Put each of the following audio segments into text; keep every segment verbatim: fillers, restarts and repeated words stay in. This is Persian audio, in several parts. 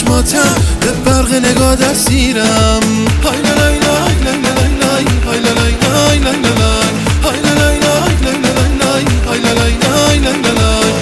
چشماتم به برق نگاه دستیرم. های لا لای لای لای لای لای های لا لای لای لای لای های لا لای لای لای لای لای های لا لای لای لای لای.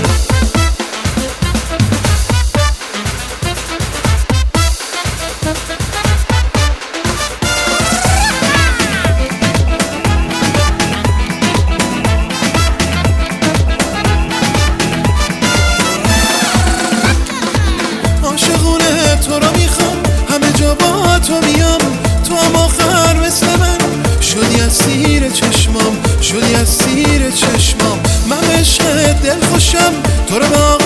عاشقونه تو رو میخوام، همه جا با تو میام، تو هم آخر مثل من شدی اسیر چشمام، شدی اسیر چشمام. من عشق دل خوشم، تو رو با